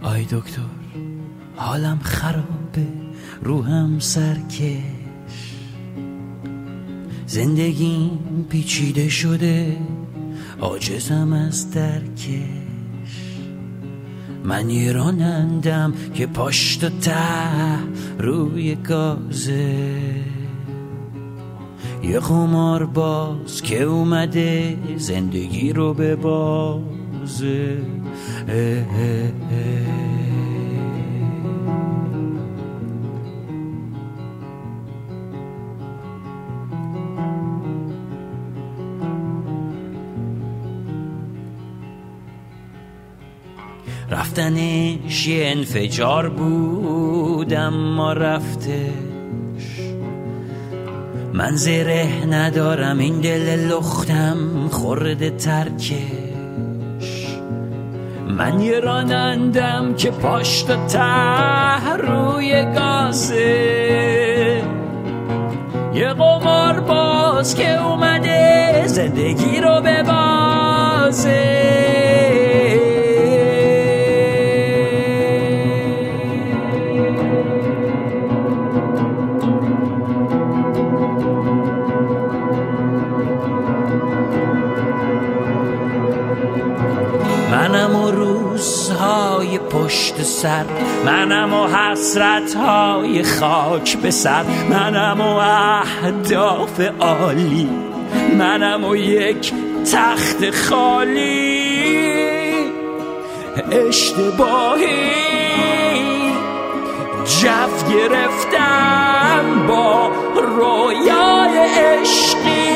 آی دکتر حالم خرابه، روحم سرکش، زندگیم پیچیده شده، عاجزم از درکش. من یه رانندم که پشت و ته روی گازه، یه قمار باز که اومده زندگی رو به بازه. رفتنش یه انفجار بود اما رفتش. من زره ندارم، این دل لختم خورده ترکش. من یه رانندم که پشت و ته روی گازه، یه قمار باز که اومده زندگی رو به بازه. منم و روزهای پشت سر، منم و حسرتهای خاک به سر، منم و اهداف عالی، منم و یک تخت خالی. اشتباهی جف گرفتم با رویای عشقی،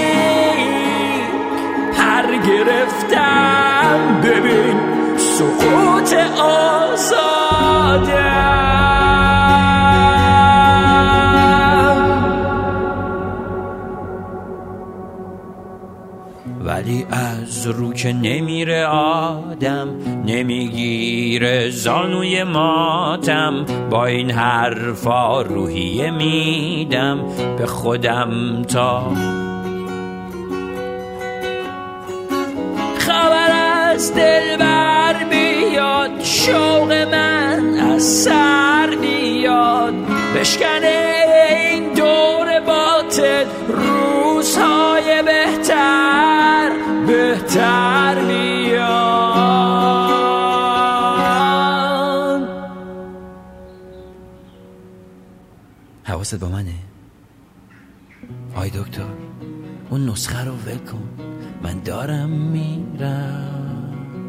پر گرفتم ببین سقوط آزادم. ولی از رو که نمیره آدم، نمیگیره زانوی ماتم. با این حرفا روحیه میدم به خودم تا خبر از دل بر بیاد، شوق من از سر بیاد، بشکنه این دور باطل روزهای بهتر بیاد. حواست با منه؟ آی دکتر اون نسخه رو ول کن، من دارم میرم،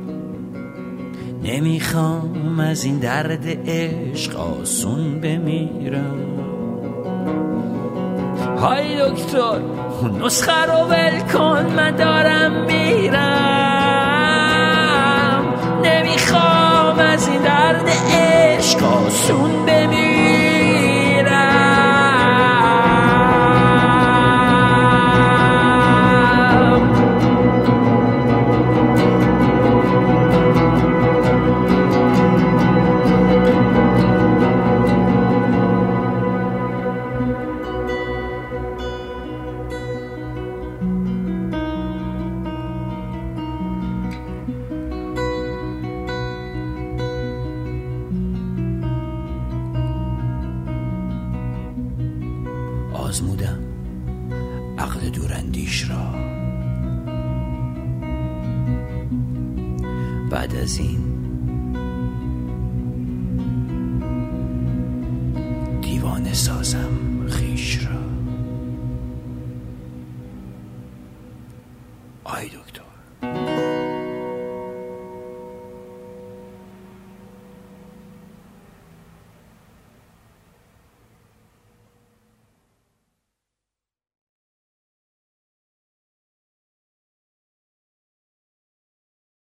نمیخوام از این درد عشق آسون بمیرم. های دکتر نسخه رو ول کن، من دارم میرم، نمیخوام از این درد عشق آسون بمیرم. آزمودم عقل دوراندیش را، بعد از این دیوانه سازم خویش را.